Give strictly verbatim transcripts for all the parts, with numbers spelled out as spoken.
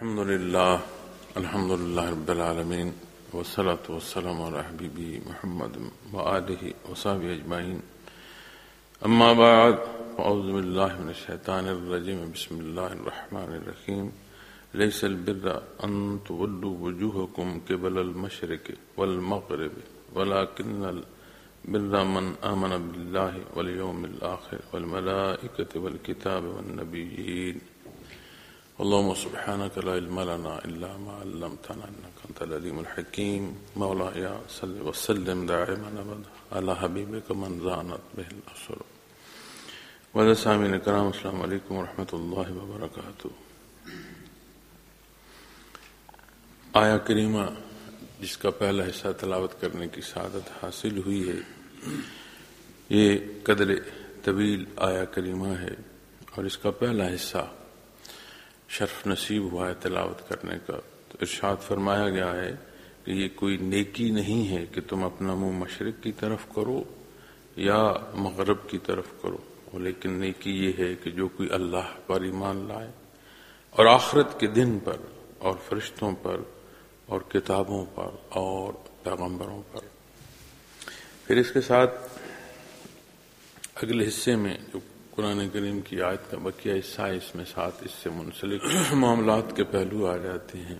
الحمد لله الحمد لله رب العالمين والصلاة والسلام على حبيبه محمد وآله وصحبه أجمعين. أما بعد فأعوذ بالله من الشيطان الرجيم. بسم الله الرحمن الرحيم. ليس البر أن تولوا وجوهكم قبل المشرق والمغرب ولكن البر من آمن بالله واليوم الآخر والملائكة والكتاب والنبيين. اللهم سبحانك لا علم لنا إلا ما علمتنا إنك أنت العليم الحكيم. مولاي صل وسلم دائما أبدا على حبيبك من زانت به الأسر. والسامعين الكرام السلام علیکم ورحمۃ اللہ وبرکاتہ. آیا کریمہ جس کا پہلا حصہ تلاوت کرنے کی سعادت حاصل ہوئی ہے، یہ قدر طویل آیا کریمہ ہے اور اس کا پہلا حصہ شرف نصیب ہوا ہے تلاوت کرنے کا. تو ارشاد فرمایا گیا ہے کہ یہ کوئی نیکی نہیں ہے کہ تم اپنا منہ مشرق کی طرف کرو یا مغرب کی طرف کرو، لیکن نیکی یہ ہے کہ جو کوئی اللہ پر ایمان لائے اور آخرت کے دن پر اور فرشتوں پر اور کتابوں پر اور پیغمبروں پر. پھر اس کے ساتھ اگلے حصے میں جو قرآن کریم کی آیت کا بقیہ حصہ ہے، اس میں ساتھ اس سے منسلک معاملات کے پہلو آ جاتے ہیں.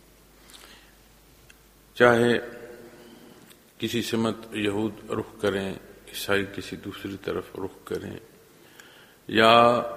چاہے کسی سمت یہود رخ کریں، عیسائی کسی دوسری طرف رخ کریں، یا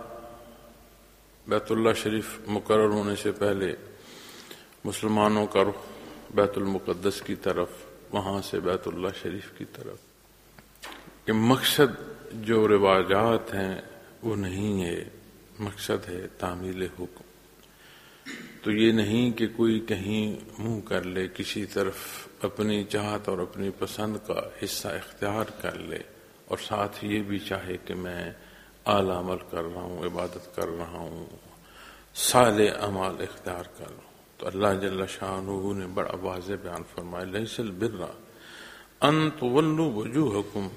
بیت اللہ شریف مقرر ہونے سے پہلے مسلمانوں کا رخ بیت المقدس کی طرف، وہاں سے بیت اللہ شریف کی طرف. کہ مقصد جو رواجات ہیں وہ نہیں ہے، مقصد ہے تعمیل حکم. تو یہ نہیں کہ کوئی کہیں منہ کر لے، کسی طرف اپنی چاہت اور اپنی پسند کا حصہ اختیار کر لے اور ساتھ یہ بھی چاہے کہ میں اعلی عمل کر رہا ہوں، عبادت کر رہا ہوں، صالح اعمال اختیار کر رہا ہوں. تو اللہ جل شانہ نے بڑا واضح بیان فرمایا، لیس البر ان تولوا وجوہکم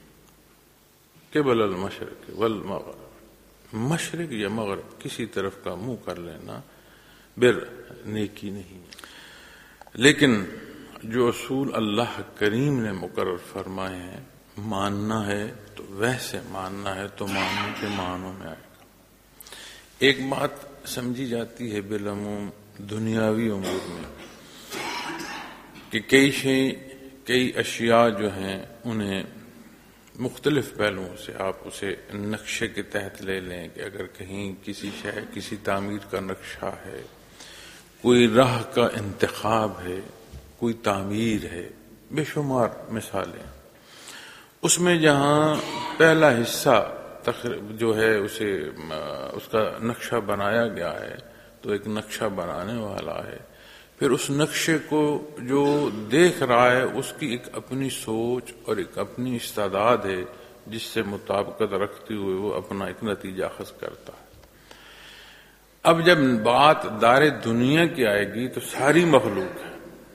قبل المشرق والمغرب. مشرق یا مغرب کسی طرف کا منہ کر لینا بر نیکی نہیں. لیکن جو اصول اللہ کریم نے مقرر فرمائے ہیں، ماننا ہے تو ویسے ماننا ہے تو ماننے کے معنوں میں آئے گا. ایک بات سمجھی جاتی ہے بالعموم دنیاوی امور میں کہ کئی شئی کئی اشیاء جو ہیں انہیں مختلف پہلوؤں سے آپ اسے نقشے کے تحت لے لیں کہ اگر کہیں کسی شہر کسی تعمیر کا نقشہ ہے، کوئی راہ کا انتخاب ہے، کوئی تعمیر ہے، بے شمار مثالیں. اس میں جہاں پہلا حصہ جو ہے اسے اس کا نقشہ بنایا گیا ہے تو ایک نقشہ بنانے والا ہے، پھر اس نقشے کو جو دیکھ رہا ہے اس کی ایک اپنی سوچ اور ایک اپنی استعداد ہے جس سے مطابقت رکھتے ہوئے وہ اپنا ایک نتیجہ اخذ کرتا ہے. اب جب بات دار دنیا کی آئے گی تو ساری مخلوق ہے،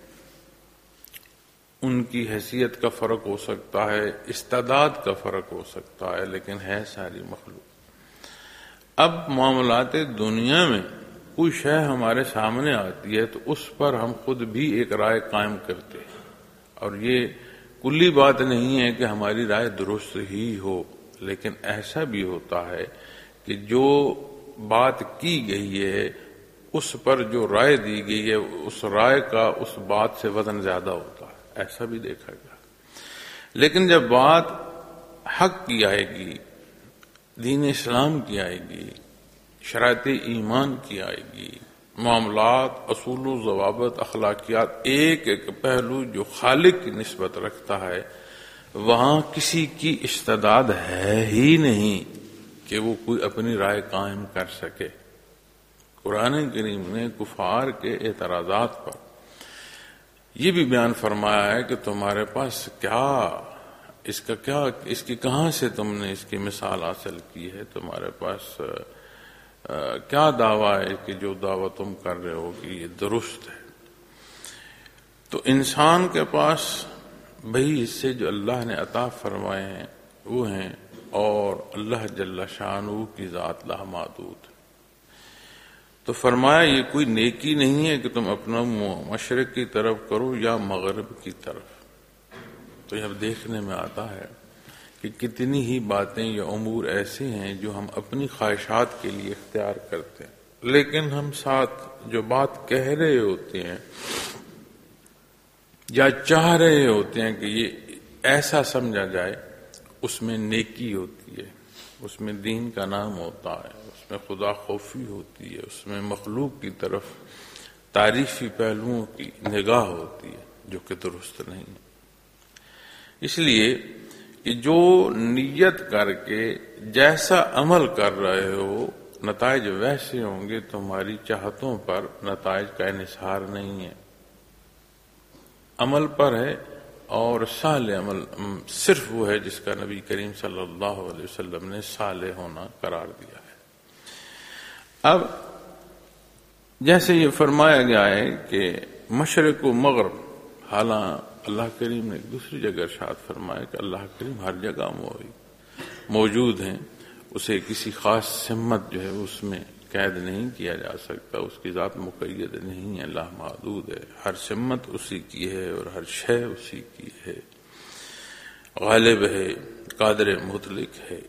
ان کی حیثیت کا فرق ہو سکتا ہے، استعداد کا فرق ہو سکتا ہے، لیکن ہے ساری مخلوق. اب معاملات دنیا میں کوئی شے ہمارے سامنے آتی ہے تو اس پر ہم خود بھی ایک رائے قائم کرتے ہیں، اور یہ کلی بات نہیں ہے کہ ہماری رائے درست ہی ہو، لیکن ایسا بھی ہوتا ہے کہ جو بات کی گئی ہے اس پر جو رائے دی گئی ہے اس رائے کا اس بات سے وزن زیادہ ہوتا ہے. ایسا بھی دیکھا گیا. لیکن جب بات حق کی آئے گی، دین اسلام کی آئے گی، شرائط ایمان کی آئے گی، معاملات، اصول و ضوابط، اخلاقیات، ایک ایک پہلو جو خالق کی نسبت رکھتا ہے، وہاں کسی کی استعداد ہے ہی نہیں کہ وہ کوئی اپنی رائے قائم کر سکے. قرآن کریم نے کفار کے اعتراضات پر یہ بھی بیان فرمایا ہے کہ تمہارے پاس کیا اس کا کیا اس کی کہاں سے تم نے اس کی مثال حاصل کی ہے، تمہارے پاس کیا دعویٰ ہے کہ جو دعویٰ تم کر رہے ہو کہ یہ درست ہے. تو انسان کے پاس وہی حصے جو اللہ نے عطا فرمائے ہیں وہ ہیں، اور اللہ جل شانہ کی ذات لامحدود. تو فرمایا یہ کوئی نیکی نہیں ہے کہ تم اپنا مشرق کی طرف کرو یا مغرب کی طرف. تو یہ اب دیکھنے میں آتا ہے کہ کتنی ہی باتیں یا امور ایسے ہیں جو ہم اپنی خواہشات کے لیے اختیار کرتے ہیں، لیکن ہم ساتھ جو بات کہہ رہے ہوتے ہیں یا چاہ رہے ہوتے ہیں کہ یہ ایسا سمجھا جائے، اس میں نیکی ہوتی ہے، اس میں دین کا نام ہوتا ہے، اس میں خدا خوفی ہوتی ہے، اس میں مخلوق کی طرف تعریفی پہلوؤں کی نگاہ ہوتی ہے، جو کہ درست نہیں ہے. اس لیے کہ جو نیت کر کے جیسا عمل کر رہے ہو نتائج ویسے ہوں گے، تمہاری چاہتوں پر نتائج کا انحصار نہیں ہے، عمل پر ہے. اور صالح عمل صرف وہ ہے جس کا نبی کریم صلی اللہ علیہ وسلم نے صالح ہونا قرار دیا ہے. اب جیسے یہ فرمایا گیا ہے کہ مشرق و مغرب، حالانکہ اللہ کریم نے ایک دوسری جگہ ارشاد فرمایا کہ اللہ کریم ہر جگہ موجود ہیں، اسے کسی خاص سمت جو ہے اس میں قید نہیں کیا جا سکتا، اس کی ذات مقید نہیں ہے، اللہ محدود ہے، ہر سمت اسی کی ہے اور ہر شے اسی کی ہے، غالب ہے، قادر مطلق ہے.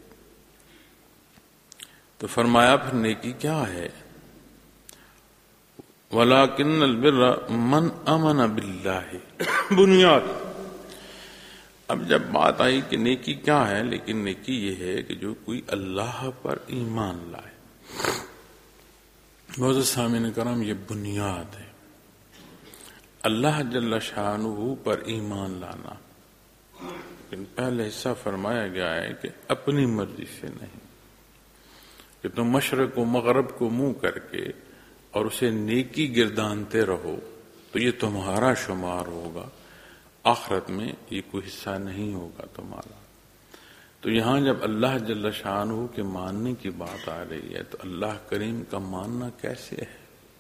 تو فرمایا پھر نیکی کیا ہے؟ وَلَكِنَّ الْبِرَّ مَنْ آمَنَ بِاللَّهِ بنیاد. اب جب بات آئی کہ نیکی کیا ہے، لیکن نیکی یہ ہے کہ جو کوئی اللہ پر ایمان لائے. معزز سامعین کرام، یہ بنیاد ہے، اللہ جل شانہ پر ایمان لانا. لیکن پہلے حصہ فرمایا گیا ہے کہ اپنی مرضی سے نہیں، کہ تم مشرق و مغرب کو منہ کر کے اور اسے نیکی گردانتے رہو تو یہ تمہارا شمار ہوگا، آخرت میں یہ کوئی حصہ نہیں ہوگا تمہارا. تو یہاں جب اللہ جل شانہ کے ماننے کی بات آ رہی ہے تو اللہ کریم کا ماننا کیسے ہے؟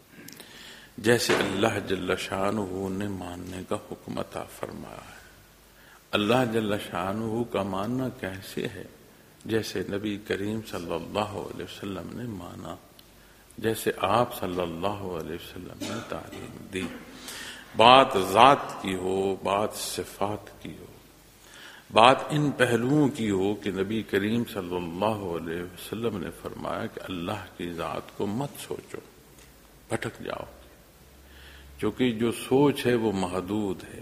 جیسے اللہ جل شانہ نے ماننے کا حکم عطا فرمایا ہے. اللہ جل شانہ کا ماننا کیسے ہے؟ جیسے نبی کریم صلی اللہ علیہ وسلم نے مانا، جیسے آپ صلی اللہ علیہ وسلم نے تعلیم دی. بات ذات کی ہو، بات صفات کی ہو، بات ان پہلوؤں کی ہو کہ نبی کریم صلی اللہ علیہ وسلم نے فرمایا کہ اللہ کی ذات کو مت سوچو، بھٹک جاؤ، کیونکہ جو سوچ ہے وہ محدود ہے،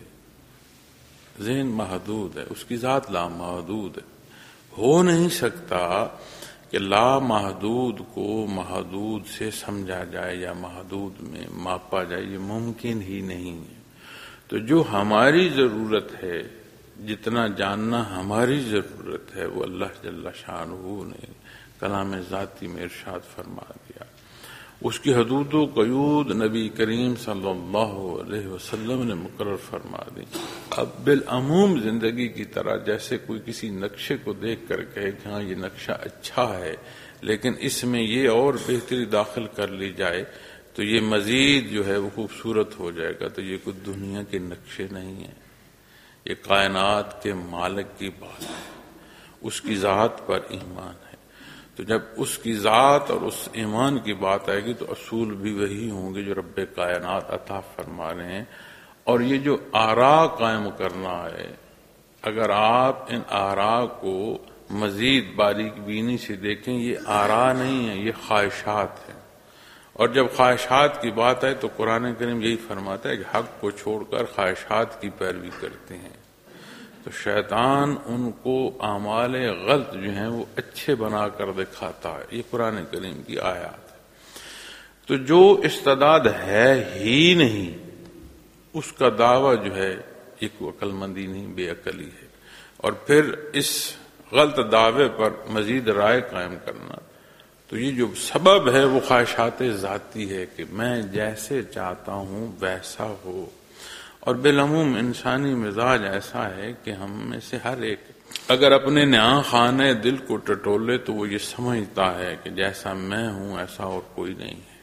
ذہن محدود ہے، اس کی ذات لامحدود ہے. ہو نہیں سکتا کہ لامحدود کو محدود سے سمجھا جائے یا محدود میں ماپا جائے، یہ ممکن ہی نہیں ہے. تو جو ہماری ضرورت ہے، جتنا جاننا ہماری ضرورت ہے، وہ اللہ جل شانہ نے کلام ذاتی میں ارشاد فرما دیا. اس کی حدود و قیود نبی کریم صلی اللہ علیہ وسلم نے مقرر فرما دی. اب بالعموم زندگی کی طرح جیسے کوئی کسی نقشے کو دیکھ کر کہے کہ ہاں یہ نقشہ اچھا ہے لیکن اس میں یہ اور بہتری داخل کر لی جائے تو یہ مزید جو ہے وہ خوبصورت ہو جائے گا، تو یہ کوئی دنیا کے نقشے نہیں ہیں، یہ کائنات کے مالک کی بات ہے، اس کی ذات پر ایمان ہے. تو جب اس کی ذات اور اس ایمان کی بات آئے گی تو اصول بھی وہی ہوں گے جو رب کائنات عطا فرما رہے ہیں. اور یہ جو آراء قائم کرنا ہے، اگر آپ ان آراء کو مزید باریک بینی سے دیکھیں، یہ آراء نہیں ہے، یہ خواہشات ہیں. اور جب خواہشات کی بات آئے تو قرآن کریم یہی فرماتا ہے کہ حق کو چھوڑ کر خواہشات کی پیروی کرتے ہیں. تو شیطان ان کو اعمال غلط جو ہیں وہ اچھے بنا کر دکھاتا ہے. یہ قرآن کریم کی آیات ہے. تو جو استعداد ہے ہی نہیں اس کا دعویٰ جو ہے یہ کوئی عقل مندی نہیں، بے عقلی ہے. اور پھر اس غلط دعوے پر مزید رائے قائم کرنا، تو یہ جو سبب ہے وہ خواہشات ذاتی ہے کہ میں جیسے چاہتا ہوں ویسا ہو. اور بالعموم انسانی مزاج ایسا ہے کہ ہم میں سے ہر ایک اگر اپنے نیا خانے دل کو ٹٹولے تو وہ یہ سمجھتا ہے کہ جیسا میں ہوں ایسا اور کوئی نہیں ہے.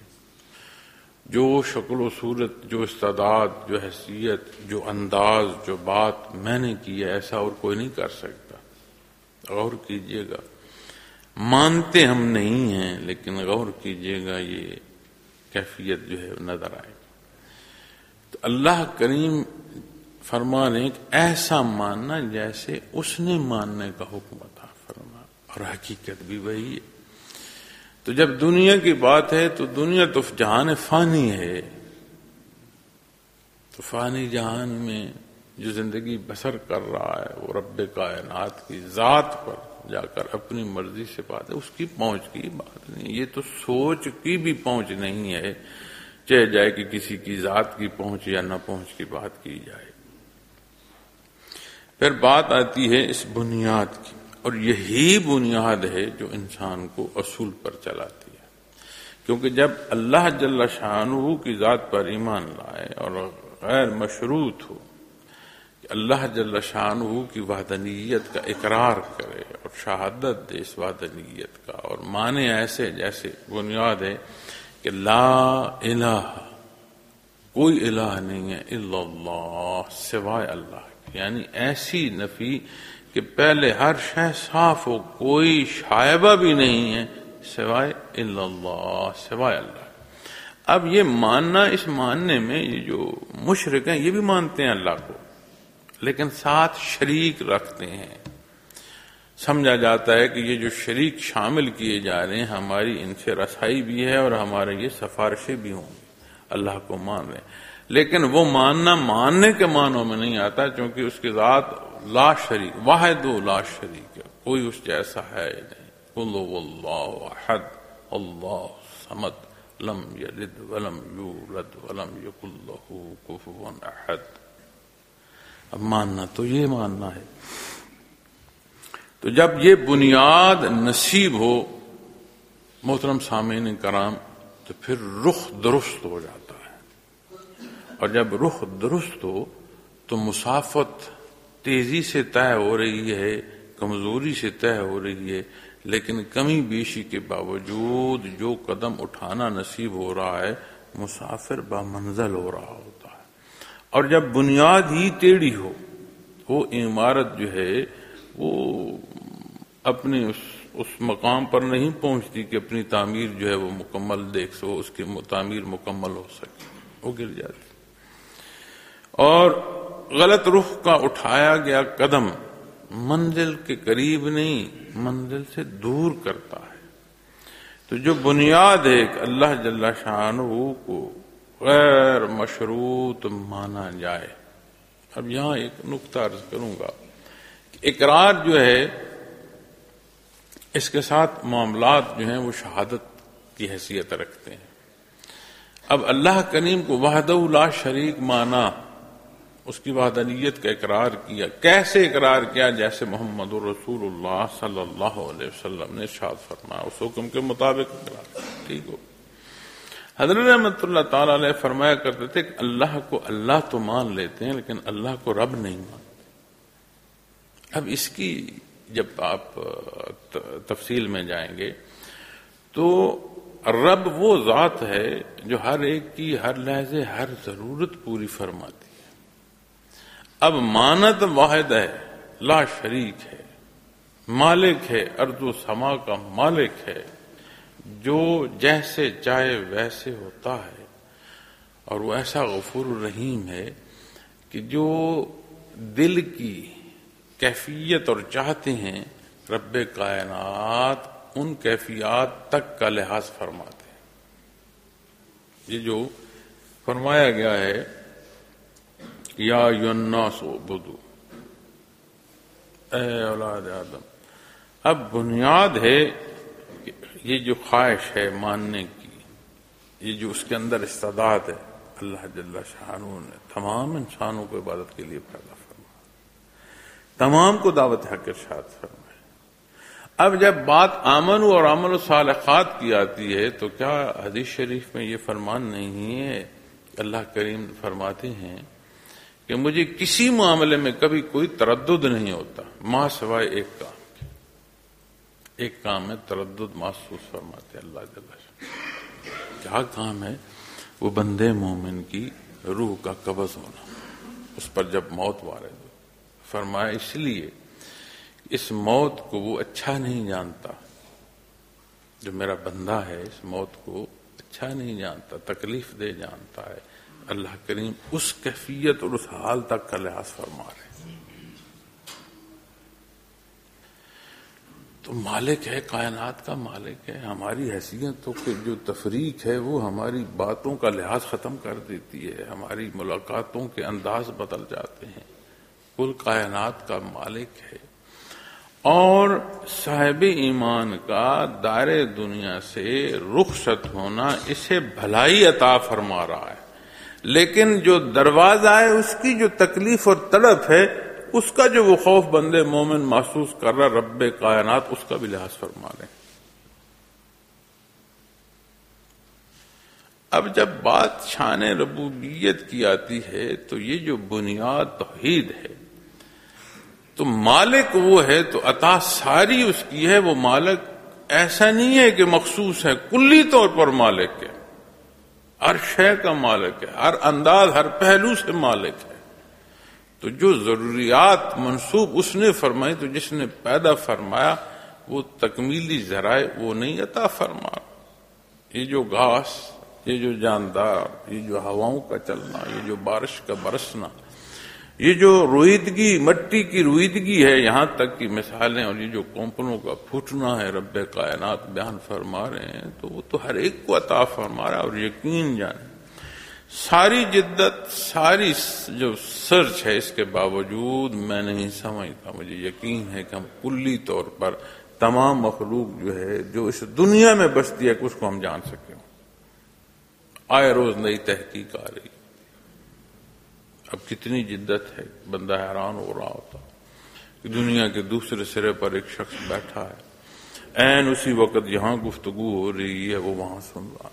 جو شکل و صورت، جو استعداد، جو حیثیت، جو انداز، جو بات میں نے کی ہے ایسا اور کوئی نہیں کر سکتا. غور کیجئے گا، مانتے ہم نہیں ہیں لیکن غور کیجئے گا، یہ کیفیت جو ہے نظر آئے گی۔ تو اللہ کریم فرمان ایک ایسا ماننا جیسے اس نے ماننے کا حکم عطا فرما، اور حقیقت بھی وہی ہے۔ تو جب دنیا کی بات ہے تو دنیا تو جہان فانی ہے، تو فانی جہان میں جو زندگی بسر کر رہا ہے وہ رب کائنات کی ذات پر جا کر اپنی مرضی سے بات ہے، اس کی پہنچ کی بات نہیں، یہ تو سوچ کی بھی پہنچ نہیں ہے، چاہے جائے کہ کسی کی ذات کی پہنچ یا نہ پہنچ کی بات کی جائے۔ پھر بات آتی ہے اس بنیاد کی، اور یہی بنیاد ہے جو انسان کو اصول پر چلاتی ہے، کیونکہ جب اللہ جل شانہ کی ذات پر ایمان لائے اور غیر مشروط ہو کہ اللہ جل شانہ کی وحدانیت کا اقرار کرے اور شہادت دے اس وحدانیت کا، اور مانے ایسے جیسے بنیاد ہے کہ لا الہ، کوئی الہ نہیں ہے الا اللہ، سوائے اللہ کے، یعنی ایسی نفی کہ پہلے ہر شے صاف ہو، کوئی شائبہ بھی نہیں ہے سوائے الا اللہ، سوائے اللہ۔ اب یہ ماننا، اس ماننے میں یہ جو مشرک ہیں یہ بھی مانتے ہیں اللہ کو، لیکن ساتھ شریک رکھتے ہیں۔ سمجھا جاتا ہے کہ یہ جو شریک شامل کیے جا رہے ہیں ہماری ان سے رسائی بھی ہے اور ہمارے یہ سفارشیں بھی ہوں گی، اللہ کو مان رہے ہیں، لیکن وہ ماننا ماننے کے معنوں میں نہیں آتا، چونکہ اس کی ذات لا شریک، واحد و لا شریک ہے، کوئی اس جیسا ہے نہیں۔ قل هو اللہ احد اللہ صمد لم یلد ولم یولد ولم یکن لہ کفوا احد۔ اب ماننا تو یہ ماننا ہے۔ تو جب یہ بنیاد نصیب ہو محترم سامعین کرام، تو پھر رخ درست ہو جاتا ہے، اور جب رخ درست ہو تو مسافت تیزی سے طے ہو رہی ہے، کمزوری سے طے ہو رہی ہے، لیکن کمی بیشی کے باوجود جو قدم اٹھانا نصیب ہو رہا ہے مسافر بامنزل ہو رہا ہوتا ہے۔ اور جب بنیاد ہی ٹیڑھی ہو، وہ عمارت جو ہے وہ اپنے اس اس مقام پر نہیں پہنچتی کہ اپنی تعمیر جو ہے وہ مکمل دیکھ سو، اس کی تعمیر مکمل ہو سکے، وہ گر جاتی۔ اور غلط رخ کا اٹھایا گیا قدم منزل کے قریب نہیں، منزل سے دور کرتا ہے۔ تو جو بنیاد ہے کہ اللہ جل شانہ کو غیر مشروط مانا جائے۔ اب یہاں ایک نقطہ عرض کروں گا کہ اقرار جو ہے اس کے ساتھ معاملات جو ہیں وہ شہادت کی حیثیت رکھتے ہیں۔ اب اللہ کریم کو وحدہ لا شریک مانا، اس کی وحدانیت کا اقرار کیا۔ کیسے اقرار کیا؟ جیسے محمد رسول اللہ صلی اللہ علیہ وسلم نے ارشاد فرمایا، اس حکم کے مطابق اقرار کیا، ٹھیک ہو۔ حضرت رحمۃ اللہ تعالی علیہ فرمایا کرتے تھے کہ اللہ کو اللہ تو مان لیتے ہیں لیکن اللہ کو رب نہیں مانتے۔ اب اس کی جب آپ تفصیل میں جائیں گے تو رب وہ ذات ہے جو ہر ایک کی ہر لحظے ہر ضرورت پوری فرماتی ہے۔ اب مانت واحد ہے، لا شریک ہے، مالک ہے، ارض و سما کا مالک ہے، جو جیسے چاہے ویسے ہوتا ہے، اور وہ ایسا غفور الرحیم ہے کہ جو دل کی کیفیت اور چاہتے ہیں رب کائنات ان کیفیات تک کا لحاظ فرماتے ہیں۔ یہ جو فرمایا گیا ہے یا ایھا الناس اعبدوا، اے اولاد آدم، اب بنیاد ہے کہ یہ جو خواہش ہے ماننے کی، یہ جو اس کے اندر استعداد ہے، اللہ جل شانہ نے تمام انسانوں کو عبادت کے لیے پیدا فرمایا، تمام کو دعوت حق ارشاد فرمایا۔ اب جب بات آمن اور عمل الصالحات کی آتی ہے تو کیا حدیث شریف میں یہ فرمان نہیں ہے؟ اللہ کریم فرماتے ہیں کہ مجھے کسی معاملے میں کبھی کوئی تردد نہیں ہوتا ماں سوائے ایک کام کے۔ ایک کام ہے تردد محسوس فرماتے اللہ جل شانہ۔ کیا کام ہے؟ وہ بندے مومن کی روح کا قبض ہونا، اس پر جب موت وارد ہو۔ فرمایا اس لیے اس موت کو وہ اچھا نہیں جانتا، جو میرا بندہ ہے اس موت کو اچھا نہیں جانتا، تکلیف دہ جانتا ہے. اللہ کریم اس کیفیت اور اس حال تک کا لحاظ فرما رہے ہیں. تو مالک ہے، کائنات کا مالک ہے. ہماری حیثیتوں کی جو تفریق ہے وہ ہماری باتوں کا لحاظ ختم کر دیتی ہے، ہماری ملاقاتوں کے انداز بدل جاتے ہیں. کل کائنات کا مالک ہے اور صاحب ایمان کا دائرے دنیا سے رخصت ہونا اسے بھلائی عطا فرما رہا ہے، لیکن جو دروازہ ہے اس کی جو تکلیف اور تڑپ ہے، اس کا جو وہ خوف بندے مومن محسوس کر رہا رب کائنات، اس کا بھی لحاظ فرما رہے ہیں. اب جب بات شان ربوبیت کی آتی ہے تو یہ جو بنیاد توحید ہے، تو مالک وہ ہے تو عطا ساری اس کی ہے. وہ مالک ایسا نہیں ہے کہ مخصوص ہے، کلی طور پر مالک ہے، ہر شے کا مالک ہے، ہر انداز ہر پہلو سے مالک ہے. تو جو ضروریات منسوب اس نے فرمائی، تو جس نے پیدا فرمایا وہ تکمیلی ذرائع وہ نہیں عطا فرما. یہ جو گھاس، یہ جو جاندار، یہ جو ہواؤں کا چلنا، یہ جو بارش کا برسنا، یہ جو رویدگی، مٹی کی رویدگی ہے، یہاں تک کی مثالیں، اور یہ جو کونپنوں کا پھوٹنا ہے رب کائنات بیان فرما رہے ہیں، تو وہ تو ہر ایک کو عطا فرما رہا ہے. اور یقین جانیں ساری جدت، ساری جو سرچ ہے، اس کے باوجود میں نہیں سمجھتا، مجھے یقین ہے کہ ہم کلی طور پر تمام مخلوق جو ہے جو اس دنیا میں بستی ہے اس کو ہم جان سکیں. آئے روز نئی تحقیق آ رہی. اب کتنی جدت ہے، بندہ حیران ہو رہا ہوتا کہ دنیا کے دوسرے سرے پر ایک شخص بیٹھا ہے، عین اسی وقت یہاں گفتگو ہو رہی ہے وہ وہاں سن رہا.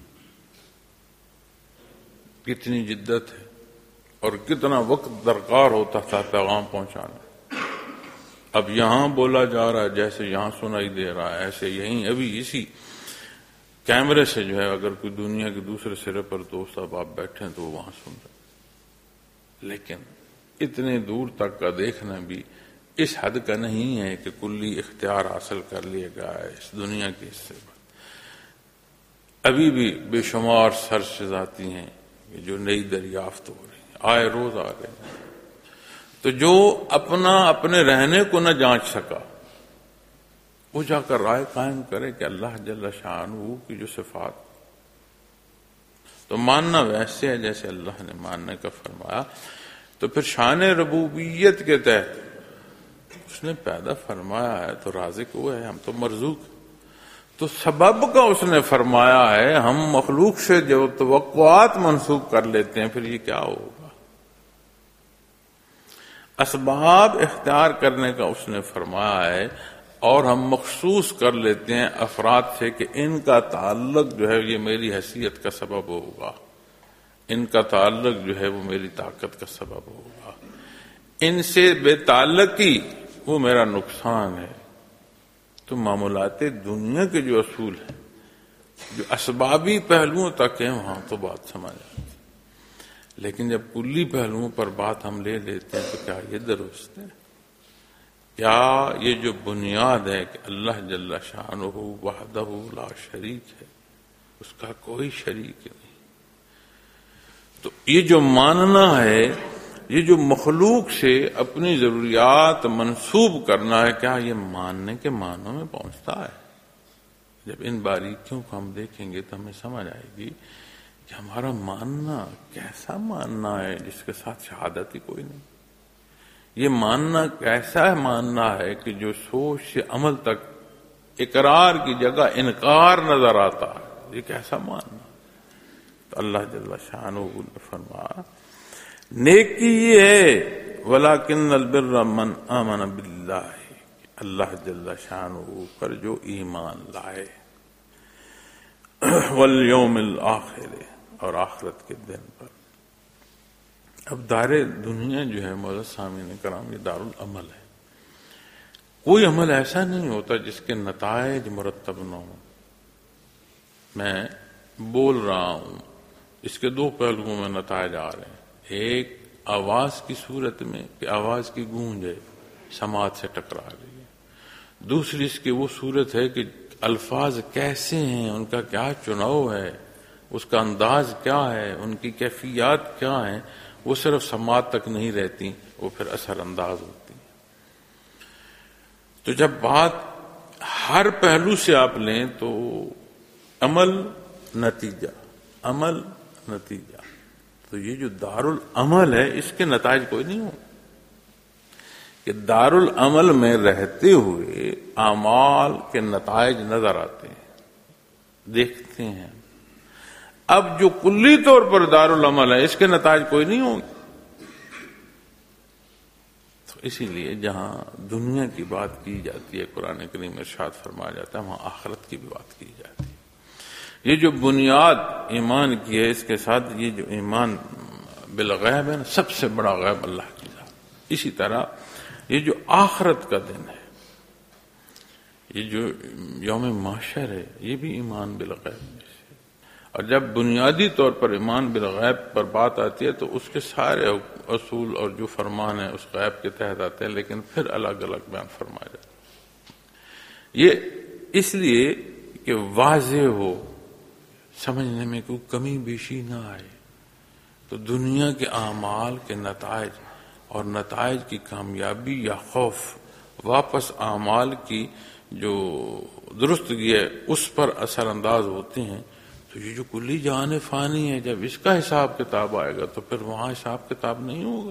کتنی جدت ہے اور کتنا وقت درکار ہوتا تھا پیغام پہنچانا. اب یہاں بولا جا رہا ہے جیسے یہاں سنائی دے رہا ہے، ایسے یہیں ابھی اسی کیمرے سے جو ہے اگر کوئی دنیا کے دوسرے سرے پر دوست اب آپ بیٹھے ہیں تو وہ وہاں سن رہے. لیکن اتنے دور تک کا دیکھنا بھی اس حد کا نہیں ہے کہ کلی اختیار حاصل کر لیا گیا ہے اس دنیا کے حصے پر. ابھی بھی بے شمار سرچ آتی ہیں جو نئی دریافت ہو رہی ہیں، آئے روز آ رہے ہیں. تو جو اپنا اپنے رہنے کو نہ جانچ سکا وہ جا کر رائے قائم کرے کہ اللہ جل شانہ کی جو صفات، تو ماننا ویسے ہے جیسے اللہ نے ماننے کا فرمایا. تو پھر شان ربوبیت کے تحت اس نے پیدا فرمایا ہے تو رازق وہ ہے، ہم تو مرزوق. تو سبب کا اس نے فرمایا ہے، ہم مخلوق سے جو توقعات منسوخ کر لیتے ہیں، پھر یہ کیا ہوگا. اسباب اختیار کرنے کا اس نے فرمایا ہے، اور ہم مخصوص کر لیتے ہیں افراد سے کہ ان کا تعلق جو ہے یہ میری حیثیت کا سبب ہوگا، ان کا تعلق جو ہے وہ میری طاقت کا سبب ہوگا، ان سے بے تعلقی وہ میرا نقصان ہے. تو معاملات دنیا کے جو اصول ہیں جو اسبابی پہلوؤں تک ہیں وہاں تو بات سمجھ آتی. لیکن جب کلی پہلوؤں پر بات ہم لے لیتے ہیں تو کیا یہ درست ہے؟ کیا یہ جو بنیاد ہے کہ اللہ جل شانہ وحدہ لا شریک ہے، اس کا کوئی شریک نہیں، تو یہ جو ماننا ہے، یہ جو مخلوق سے اپنی ضروریات منسوب کرنا ہے، کیا یہ ماننے کے معنوں میں پہنچتا ہے؟ جب ان باریکیوں کو ہم دیکھیں گے تو ہمیں سمجھ آئے گی کہ ہمارا ماننا کیسا ماننا ہے جس کے ساتھ شہادت ہی کوئی نہیں. یہ ماننا کیسا ہے ماننا ہے کہ جو سوچ سے عمل تک اقرار کی جگہ انکار نظر آتا ہے، یہ کیسا ماننا. تو اللہ جل شانہ نے فرمایا نیکی یہ ہے ولیکن البر من آمن باللہ، اللہ جل شانہ پر جو ایمان لائے، والیوم الآخر، اور آخرت کے دن پر. اب دار دنیا جو ہے معزز سامعین کرام یہ دارالعمل ہے. کوئی عمل ایسا نہیں ہوتا جس کے نتائج مرتب نہ ہوں. میں بول رہا ہوں، اس کے دو پہلوؤں میں نتائج آ رہے ہیں. ایک آواز کی صورت میں کہ آواز کی گونج ہے، سماعت سے ٹکرا رہی ہے. دوسری اس کی وہ صورت ہے کہ الفاظ کیسے ہیں، ان کا کیا چناؤ ہے، اس کا انداز کیا ہے، ان کی کیفیات کیا ہیں، وہ صرف سماعت تک نہیں رہتی، وہ پھر اثر انداز ہوتی ہیں۔ تو جب بات ہر پہلو سے آپ لیں تو عمل نتیجہ، عمل نتیجہ، تو یہ جو دارالعمل ہے اس کے نتائج کوئی نہیں ہو کہ دارالعمل میں رہتے ہوئے اعمال کے نتائج نظر آتے ہیں، دیکھتے ہیں۔ اب جو کلی طور پر دارالعمل ہے اس کے نتائج کوئی نہیں ہوں گے۔ تو اسی لیے جہاں دنیا کی بات کی جاتی ہے قرآن کریم میں ارشاد فرمایا جاتا ہے وہاں آخرت کی بھی بات کی جاتی ہے۔ یہ جو بنیاد ایمان کی ہے اس کے ساتھ یہ جو ایمان بالغیب ہے نا، سب سے بڑا غیب اللہ کی ذات۔ اسی طرح یہ جو آخرت کا دن ہے، یہ جو یوم محشر ہے، یہ بھی ایمان بالغیب میں سے۔ اور جب بنیادی طور پر ایمان بالغیب پر بات آتی ہے تو اس کے سارے اصول اور جو فرمان ہیں اس غیب کے تحت آتے ہیں، لیکن پھر الگ الگ بیان فرمایا جاتا ہے۔ یہ اس لیے کہ واضح ہو، سمجھنے میں کوئی کمی بیشی نہ آئے۔ تو دنیا کے اعمال کے نتائج اور نتائج کی کامیابی یا خوف واپس اعمال کی جو درستگی ہے اس پر اثر انداز ہوتے ہیں۔ تو یہ جو کلی جہان فانی ہے، جب اس کا حساب کتاب آئے گا تو پھر وہاں حساب کتاب نہیں ہوگا۔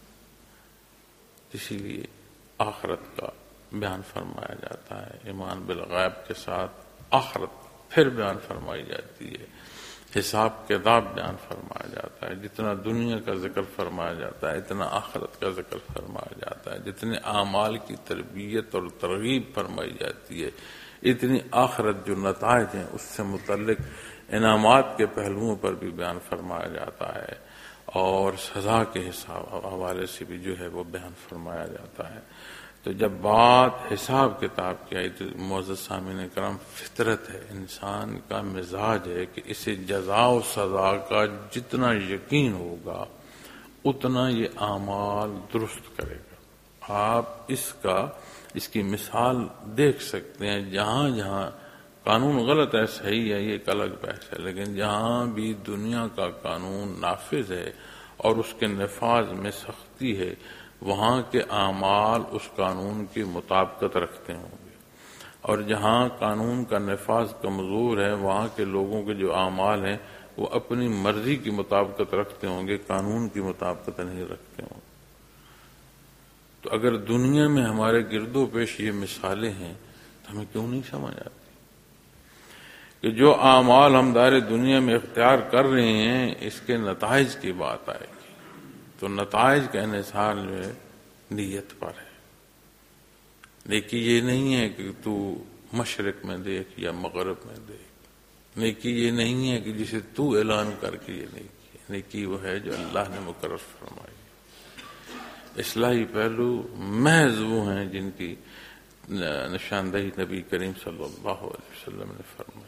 اسی لیے آخرت کا بیان فرمایا جاتا ہے، ایمان بالغیب کے ساتھ آخرت پھر بیان فرمائی جاتی ہے، حساب کتاب بیان فرمایا جاتا ہے۔ جتنا دنیا کا ذکر فرمایا جاتا ہے اتنا آخرت کا ذکر فرمایا جاتا ہے، جتنے اعمال کی تربیت اور ترغیب فرمائی جاتی ہے اتنی آخرت جو نتائج ہیں اس سے متعلق انعامات کے پہلوؤں پر بھی بیان فرمایا جاتا ہے، اور سزا کے حساب حوالے سے بھی جو ہے وہ بیان فرمایا جاتا ہے۔ تو جب بات حساب کتاب کی آئی تو معزز سامعین کرام، فطرت ہے، انسان کا مزاج ہے کہ اسے جزا و سزا کا جتنا یقین ہوگا اتنا یہ اعمال درست کرے گا۔ آپ اس کا اس کی مثال دیکھ سکتے ہیں، جہاں جہاں قانون غلط ہے صحیح ہے یہ ایک الگ بحث ہے، لیکن جہاں بھی دنیا کا قانون نافذ ہے اور اس کے نفاذ میں سختی ہے وہاں کے اعمال اس قانون کی مطابقت رکھتے ہوں گے، اور جہاں قانون کا نفاذ کمزور ہے وہاں کے لوگوں کے جو اعمال ہیں وہ اپنی مرضی کی مطابقت رکھتے ہوں گے، قانون کی مطابقت نہیں رکھتے ہوں گے۔ تو اگر دنیا میں ہمارے گرد و پیش یہ مثالیں ہیں تو ہمیں کیوں نہیں سمجھ آتی کہ جو اعمال ہم دار دنیا میں اختیار کر رہے ہیں اس کے نتائج کی بات آئے گی تو نتائج کا انحصار جو ہے نیت پر ہے۔ نیکی یہ نہیں ہے کہ تو مشرق میں دیکھ یا مغرب میں دیکھ، نیکی یہ نہیں ہے کہ جسے تو اعلان کر کے یہ نیکی ہے، نیکی وہ ہے جو اللہ نے مقرر فرمائی۔ اصلاحی پہلو محض وہ ہیں جن کی نشاندہی نبی کریم صلی اللہ علیہ وسلم نے فرمائی۔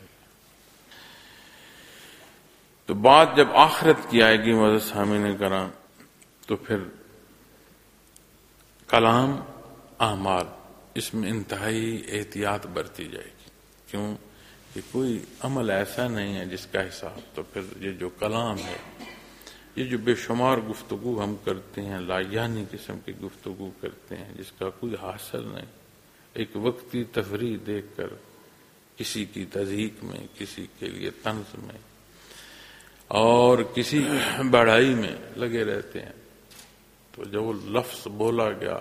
تو بات جب آخرت کی آئے گی معزز سامعین کرام تو پھر کلام اعمال اس میں انتہائی احتیاط برتی جائے گی، کیوں کہ کوئی عمل ایسا نہیں ہے جس کا حساب، تو پھر یہ جو کلام ہے، یہ جو بے شمار گفتگو ہم کرتے ہیں، لایانی قسم کی گفتگو کرتے ہیں جس کا کوئی حاصل نہیں، ایک وقتی تفریح دیکھ کر کسی کی تضحیک میں، کسی کے لیے طنز میں اور کسی بڑائی میں لگے رہتے ہیں، تو جو وہ لفظ بولا گیا،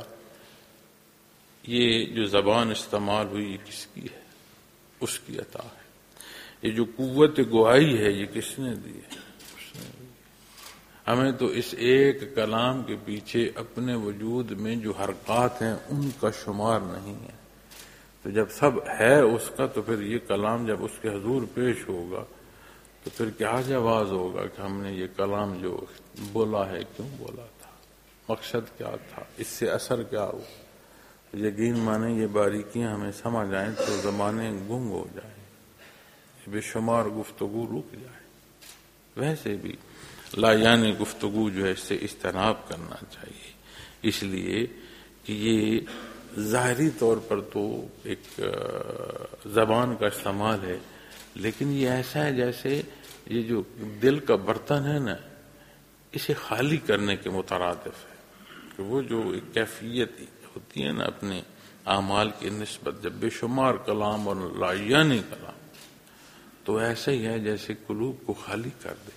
یہ جو زبان استعمال ہوئی یہ کس کی ہے؟ اس کی عطا ہے۔ یہ جو قوت گواہی ہے یہ کس نے دی ہے؟ اس نے دی۔ ہمیں تو اس ایک کلام کے پیچھے اپنے وجود میں جو حرکات ہیں ان کا شمار نہیں ہے، تو جب سب ہے اس کا تو پھر یہ کلام جب اس کے حضور پیش ہوگا تو پھر کیا جواز ہوگا کہ ہم نے یہ کلام جو بولا ہے کیوں بولا تھا، مقصد کیا تھا، اس سے اثر کیا ہو۔ یقین مانے یہ باریکیاں ہمیں سمجھ آئیں تو زمانے گنگ ہو جائیں، بے شمار گفتگو رک جائے۔ ویسے بھی لایانی گفتگو جو ہے اس سے اجتناب کرنا چاہیے، اس لیے کہ یہ ظاہری طور پر تو ایک زبان کا استعمال ہے، لیکن یہ ایسا ہے جیسے یہ جو دل کا برتن ہے نا، اسے خالی کرنے کے مترادف ہے کہ وہ جو ایک کیفیت ہوتی ہے نا اپنے اعمال کی نسبت، جب بے شمار کلام اور لایانی کلام، تو ایسا ہی ہے جیسے قلوب کو خالی کر دے۔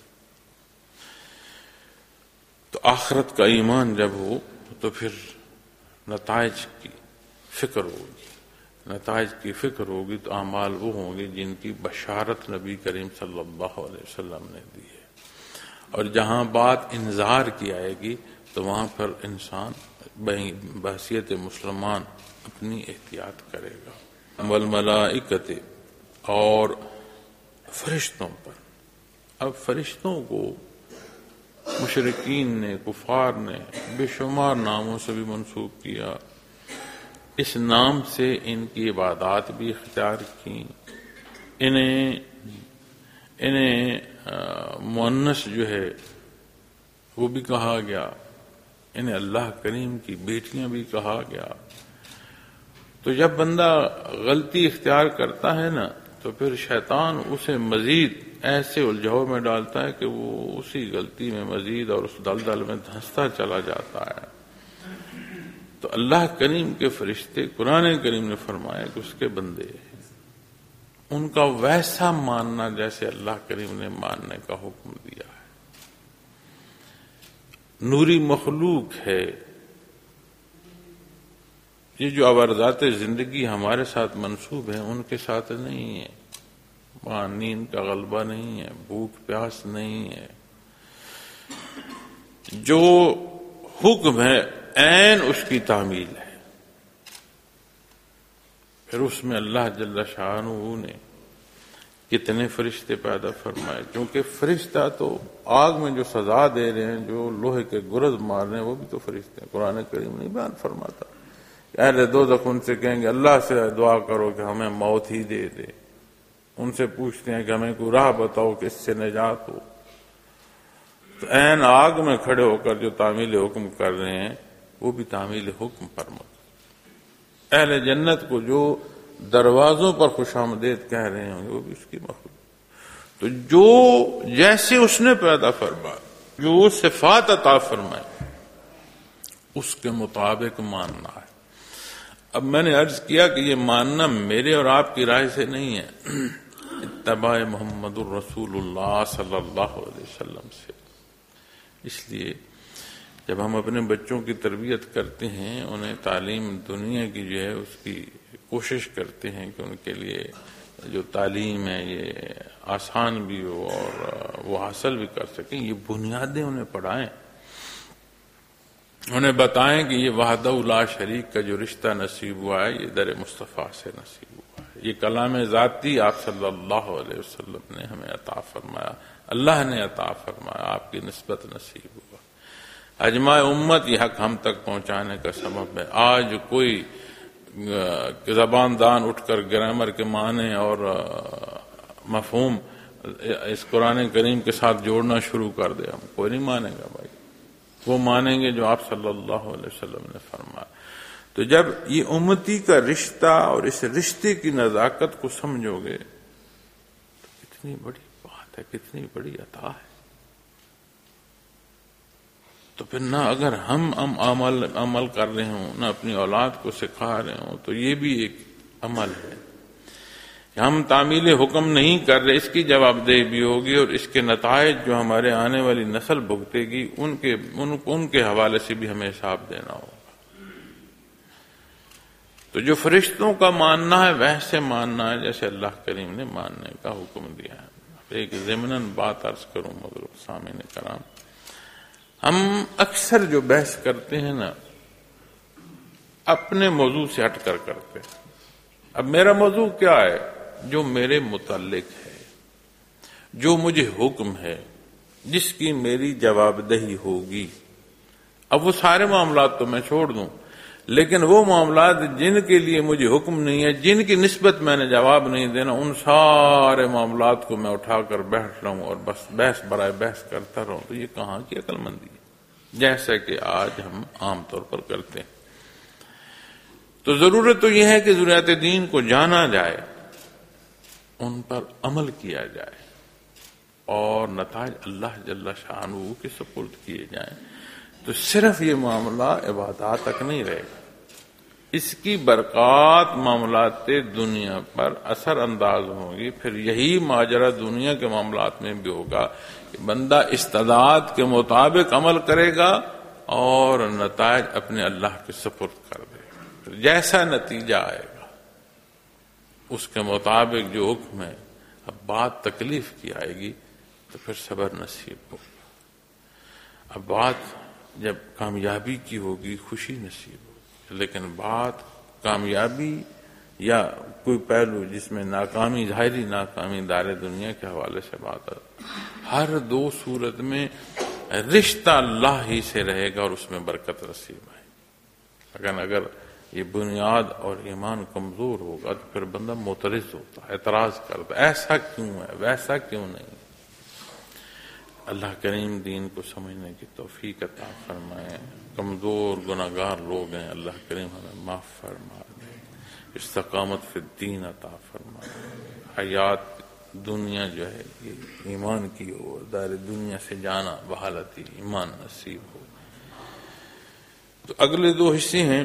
تو آخرت کا ایمان جب ہو تو پھر نتائج کی فکر ہوگی، نتائج کی فکر ہوگی تو اعمال وہ ہوں گے جن کی بشارت نبی کریم صلی اللہ علیہ وسلم نے دی ہے، اور جہاں بات انذار کی آئے گی تو وہاں پر انسان بحیثیت مسلمان اپنی احتیاط کرے گا۔ والملائکۃ، اور فرشتوں پر۔ اب فرشتوں کو مشرکین نے، کفار نے بے شمار ناموں سے بھی منسوب کیا، اس نام سے ان کی عبادات بھی اختیار کی، انہیں انہیں مؤنث جو ہے وہ بھی کہا گیا، انہیں اللہ کریم کی بیٹیاں بھی کہا گیا۔ تو جب بندہ غلطی اختیار کرتا ہے نا تو پھر شیطان اسے مزید ایسے الجھاؤ میں ڈالتا ہے کہ وہ اسی غلطی میں مزید اور اس دلدل میں دھنستا چلا جاتا ہے۔ تو اللہ کریم کے فرشتے، قرآن کریم نے فرمایا کہ اس کے بندے ان کا ویسا ماننا جیسے اللہ کریم نے ماننے کا حکم دیا ہے۔ نوری مخلوق ہے، یہ جو عوارضات زندگی ہمارے ساتھ منسوب ہیں ان کے ساتھ نہیں ہے، وہاں نیند کا غلبہ نہیں ہے، بھوک پیاس نہیں ہے، جو حکم ہے عین اس کی تعمیل ہے۔ پھر اس میں اللہ جل شانہ نے کتنے فرشتے پیدا فرمائے، کیونکہ فرشتہ تو آگ میں جو سزا دے رہے ہیں، جو لوہے کے گرز مار رہے ہیں، وہ بھی تو فرشتے ہیں۔ قرآن کریم نہیں بیان فرماتا اہل دوزخ ان سے کہیں گے اللہ سے دعا کرو کہ ہمیں موت ہی دے دے، ان سے پوچھتے ہیں کہ ہمیں کوئی راہ بتاؤ کہ اس سے نجات ہو، تو عین آگ میں کھڑے ہو کر جو تعمیل حکم کر رہے ہیں وہ بھی تعمیل حکم پر مت۔ اہل جنت کو جو دروازوں پر خوش آمدید کہہ رہے ہوں گے وہ بھی اس کی مخلوق۔ تو جو جیسے اس نے پیدا فرمایا، جو صفات عطا فرمائے، اس کے مطابق ماننا ہے۔ اب میں نے عرض کیا کہ یہ ماننا میرے اور آپ کی رائے سے نہیں ہے، اتباع محمد الرسول اللہ صلی اللہ علیہ وسلم سے۔ اس لیے جب ہم اپنے بچوں کی تربیت کرتے ہیں، انہیں تعلیم دنیا کی جو ہے اس کی کوشش کرتے ہیں کہ ان کے لیے جو تعلیم ہے یہ آسان بھی ہو اور وہ حاصل بھی کر سکیں، یہ بنیادیں انہیں پڑھائیں، انہیں بتائیں کہ یہ وحدہ لا شریک کا جو رشتہ نصیب ہوا ہے یہ در مصطفیٰ سے نصیب ہوا ہے، یہ کلام ذاتی آپ صلی اللہ علیہ وسلم نے ہمیں عطا فرمایا، اللہ نے عطا فرمایا، آپ کی نسبت نصیب ہوا، اجماع امت یہ حق ہم تک پہنچانے کا سبب ہے۔ آج کوئی زبان دان اٹھ کر گرامر کے معنی اور مفہوم اس قرآن کریم کے ساتھ جوڑنا شروع کر دے، ہم کوئی نہیں مانے گا بھائی، وہ مانیں گے جو آپ صلی اللہ علیہ وسلم نے فرمایا۔ تو جب یہ امتی کا رشتہ اور اس رشتے کی نزاکت کو سمجھو گے تو کتنی بڑی بات ہے، کتنی بڑی عطا ہے۔ تو پھر نہ اگر ہم عمل عمل کر رہے ہوں، نہ اپنی اولاد کو سکھا رہے ہوں، تو یہ بھی ایک عمل ہے۔ ہم تعمیل حکم نہیں کر رہے، اس کی جواب دہی بھی ہوگی، اور اس کے نتائج جو ہمارے آنے والی نسل بھگتے گی ان کے ان, ان کے حوالے سے بھی ہمیں حساب دینا ہوگا۔ تو جو فرشتوں کا ماننا ہے ویسے ماننا ہے جیسے اللہ کریم نے ماننے کا حکم دیا ہے۔ ایک ضمناً بات عرض کروں مگر سامعین کرام، ہم اکثر جو بحث کرتے ہیں نا اپنے موضوع سے ہٹ کر کرتے ہیں۔ اب میرا موضوع کیا ہے؟ جو میرے متعلق ہے، جو مجھے حکم ہے، جس کی میری جواب دہی ہوگی۔ اب وہ سارے معاملات تو میں چھوڑ دوں، لیکن وہ معاملات جن کے لیے مجھے حکم نہیں ہے، جن کی نسبت میں نے جواب نہیں دینا، ان سارے معاملات کو میں اٹھا کر بیٹھ رہا ہوں اور بس بحث برائے بحث کرتا رہوں، تو یہ کہاں کی عقل مندی ہے؟ جیسا کہ آج ہم عام طور پر کرتے ہیں۔ تو ضرورت تو یہ ہے کہ ضروریات دین کو جانا جائے، ان پر عمل کیا جائے اور نتائج اللہ جل شانہ کے سپرد کیے جائیں۔ تو صرف یہ معاملہ عبادات تک نہیں رہے گا، اس کی برکات معاملات دنیا پر اثر انداز ہوگی۔ پھر یہی ماجرا دنیا کے معاملات میں بھی ہوگا کہ بندہ استعداد کے مطابق عمل کرے گا اور نتائج اپنے اللہ کے سپرد کر دے گا۔ پھر جیسا نتیجہ آئے گا اس کے مطابق جو حکم ہے، اب بات تکلیف کی آئے گی تو پھر صبر نصیب ہوگا۔ اب بات جب کامیابی کی ہوگی خوشی نصیب ہوگی، لیکن بات کامیابی یا کوئی پہلو جس میں ناکامی، ظاہری ناکامی دار دنیا کے حوالے سے بات ہے، ہر دو صورت میں رشتہ اللہ ہی سے رہے گا اور اس میں برکت نصیب آئے گی۔ اگر اگر یہ بنیاد اور ایمان کمزور ہوگا تو پھر بندہ معترض ہوتا ہے، اعتراض کرتا ہے، ایسا کیوں ہے، ویسا کیوں نہیں۔ اللہ کریم دین کو سمجھنے کی توفیق عطا فرمائے۔ کمزور گناہگار لوگ ہیں، اللہ کریم ہمیں معاف فرما دے، استقامت فی الدین عطا فرمائے۔ حیات دنیا جو ہے یہ ایمان کی ہو، دار دنیا سے جانا بحالتی ایمان نصیب ہو۔ تو اگلے دو حصے ہیں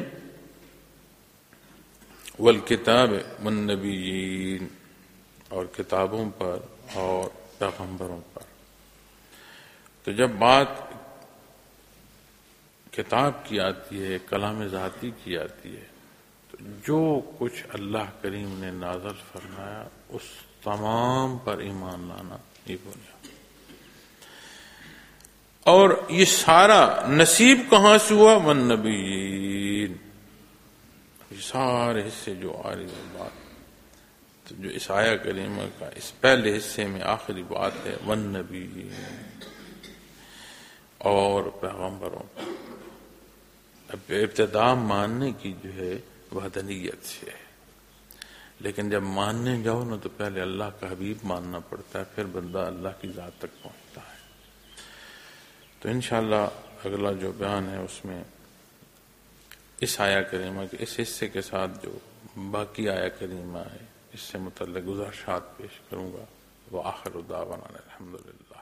والکتاب والنبیین، اور کتابوں پر اور پیغمبروں پر۔ تو جب بات کتاب کی آتی ہے، کلام ذاتی کی آتی ہے، تو جو کچھ اللہ کریم نے نازل فرمایا اس تمام پر ایمان لانا یہ بنیاد۔ اور یہ سارا نصیب کہاں سے ہوا؟ والنبیین، یہ سارے حصے جو آ رہی ہے بات، تو جو اس آیہ کریمہ کا اس پہلے حصے میں آخری بات ہے والنبیین، اور پیغمبروں پر۔ اب ابتدا ماننے کی جو ہے وحدانیت سے ہے، لیکن جب ماننے جاؤ نا تو پہلے اللہ کا حبیب ماننا پڑتا ہے، پھر بندہ اللہ کی ذات تک پہنچتا ہے۔ تو انشاءاللہ اگلا جو بیان ہے اس میں اس آیہ کریمہ کے اس حصے کے ساتھ جو باقی آیہ کریمہ ہے اس سے متعلق گزارشات پیش کروں گا۔ وآخر دعوانا الحمدللہ۔